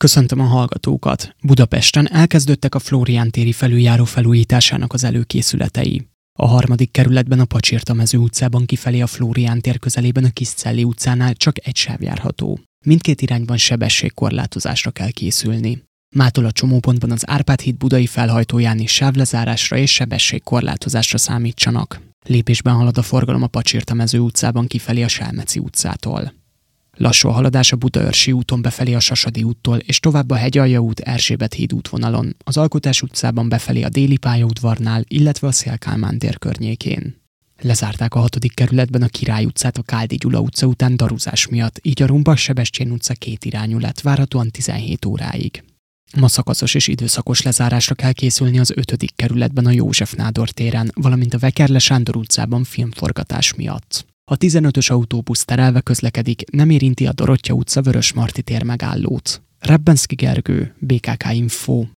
Köszöntöm a hallgatókat! Budapesten elkezdődtek a Flórián téri felüljáró felújításának az előkészületei. A 3. kerületben a Pacsirtamező utcában kifelé a Flórián tér közelében a Kiszcelli utcánál csak egy sáv járható. Mindkét irányban sebességkorlátozásra kell készülni. Mától a csomópontban az Árpád híd budai felhajtóján is sávlezárásra és sebességkorlátozásra számítsanak. Lépésben halad a forgalom a Pacsirtamező utcában kifelé a Selmeci utcától. Lassú a haladás a Budaörsi úton befelé a Sasadi úttól és tovább a Hegyalja út Erzsébet híd útvonalon, az Alkotás utcában befelé a Déli pályaudvarnál, illetve a Széll-Kálmán tér környékén. Lezárták a 6. kerületben a Király utcát a Káldi Gyula utca után daruzás miatt, így a Rumba-Sebestyén utca kétirányú lett, várhatóan 17 óráig. Ma szakaszos és időszakos lezárásra kell készülni az 5. kerületben a József Nádor téren, valamint a Vekerle Sándor utcában filmforgatás miatt. A 15-ös autóbusz terelve közlekedik, nem érinti a Dorottya utca Vörösmarty tér megállót. Rebbenszky Gergő, BKK Info.